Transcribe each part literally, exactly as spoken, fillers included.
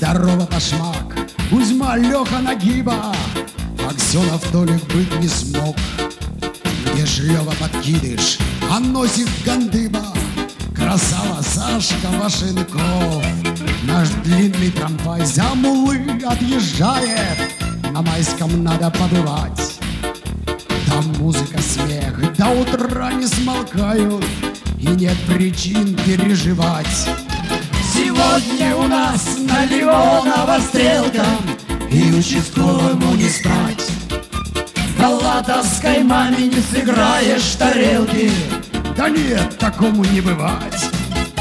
Здорово, Ташмак, Кузьма, Леха, Нагиба, Аксенов Толик быть не смог. Где ж Лева Подкидыш, а носик Гандыба, красава Сашка Вашенков. Наш длинный трамвай за Мулы отъезжает, на Майском надо побывать. Там музыка, смех до утра не смолкают, и нет причин переживать. Сегодня у нас на Леонова стрелка, и участковому не спать. В Алатовской маме не сыграешь тарелки. Да нет, такому не бывать.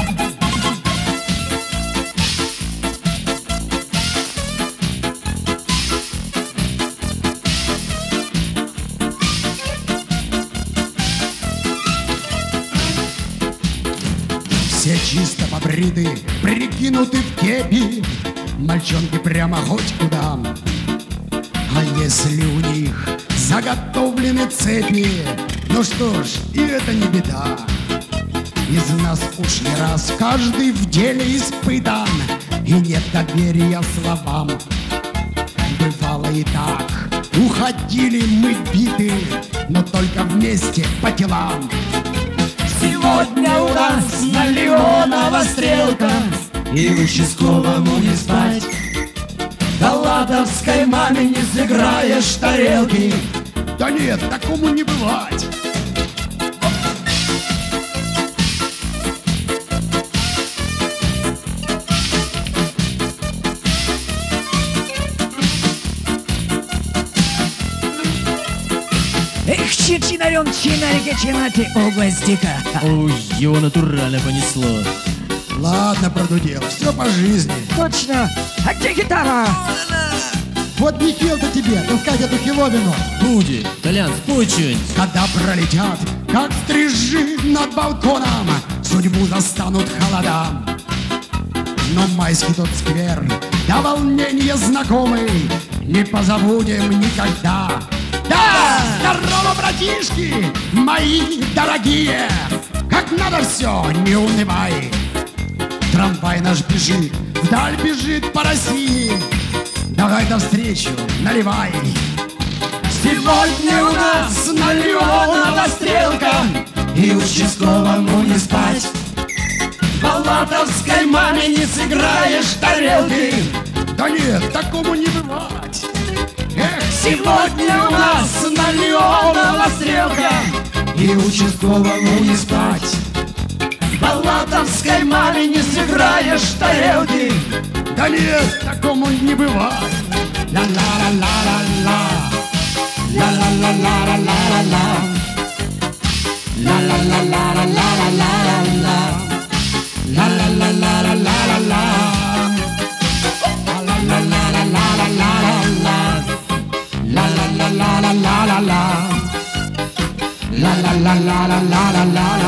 Все чисто побриты, прикинуты в кепи, мальчонки прямо хоть куда. А если у них заготовлены цепи, ну что ж, и это не беда. Из нас уж не раз каждый в деле испытан, и нет доверия словам. Бывало и так, уходили мы биты, но только вместе по делам. Сегодня у нас на Леонова стрелка, и участковому не спать. В Алатовской маме не сыграешь тарелки. Да нет, такому не бывать. Эх, Чичинарен, Чинарика, Чинати, областика. Ой, его натурально понесло. Ладно, продудел, все по жизни. Точно. А где гитара? Вот не пел-то тебе, таскать эту хиловину. Буди, Толян, спой что-нибудь. Когда пролетят, как стрижи над балконом, судьбу застанут холода. Но майский тот сквер, до волнения знакомый, не позабудем никогда. Да, здорово, братишки, мои дорогие, как надо все, не унывай. Трамвай наш бежит, вдаль бежит по России, давай навстречу, наливай. Сегодня у нас на Леонова стрелка, и участковому не спать. В Алатовской маме не сыграешь тарелки. Да нет, такому не бывать. Эх, Сегодня у нас на Леонова стрелка, и участковому не спать. В Алатовской маме не сыграешь тарелки. да нет, такому не бывать. Ла-ла-ла-ла-ла-ла, ла-ла-ла-ла-ла-ла-ла, ла-ла-ла-ла-ла-ла-ла-ла, ла-ла-ла-ла-ла-ла-ла, ла-ла-ла-ла-ла-ла-ла, ла-ла-ла-ла-ла-ла-ла, ла-ла-ла-ла-ла-ла-ла.